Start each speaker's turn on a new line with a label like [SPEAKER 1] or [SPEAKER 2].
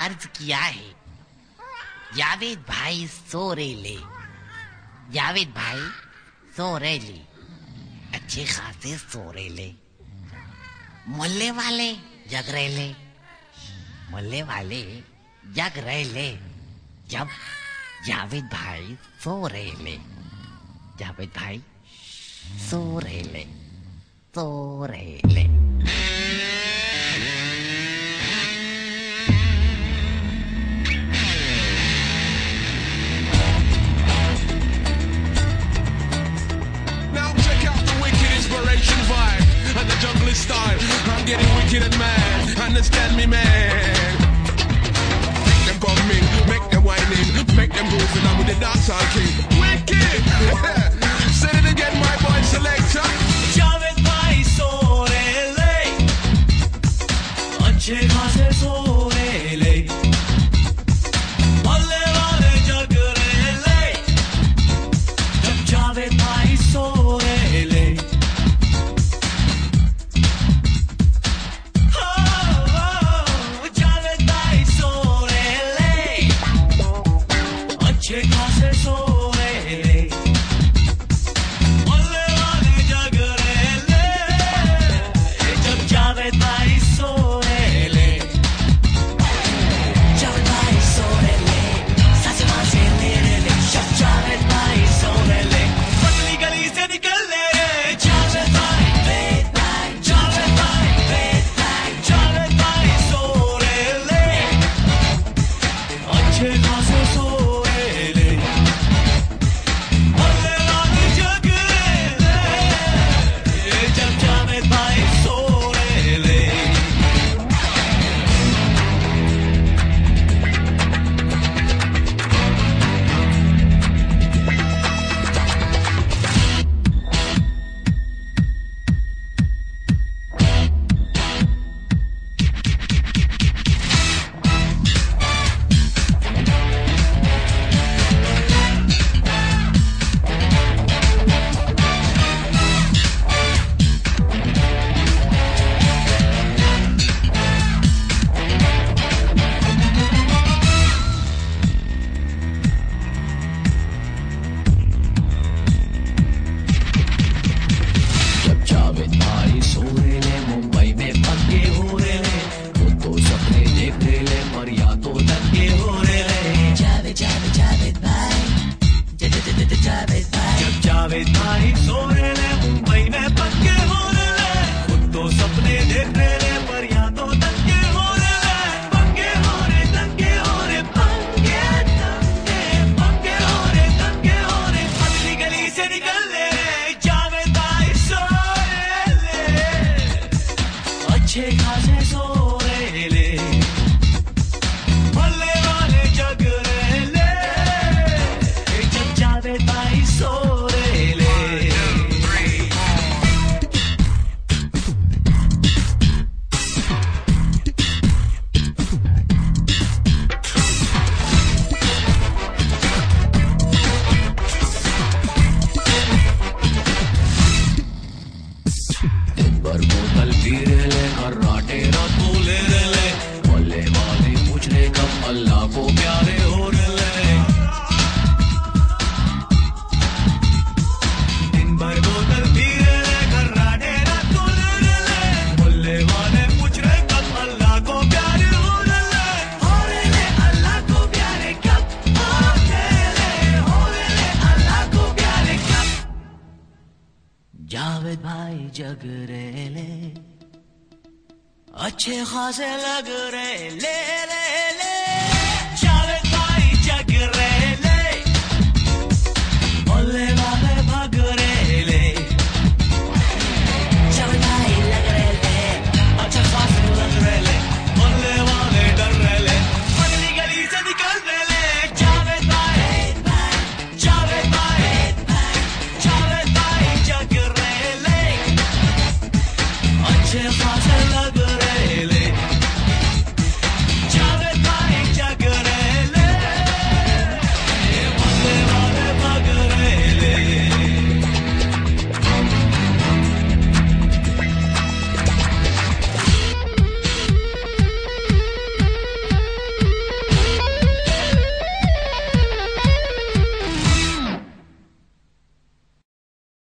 [SPEAKER 1] अर्ज किया है, जावेद भाई सो रेले, जावेद भाई सो रेले, अच्छे खासे सो रेले, मोहल्ले वाले जग रेले, मोहल्ले वाले जग रेले, जब जावेद भाई सो रेले, जावेद भाई सो रेले, सो रेले।
[SPEAKER 2] Vibe and the jungle style. I'm getting wicked and mad. Understand me, man. Make them come in, make them whine in, make them move, and I'm with the dancehall king. Wicked. Say it again, my boy selector.
[SPEAKER 3] Javed भाई सो रेले, अच्छे खासे सो रेले, मोहल्ले वाले जग रेले, जब जावेद भाई सो रेले। जावेद भाई जग रेले, अच्छे खासे लग रहे ले ले ले।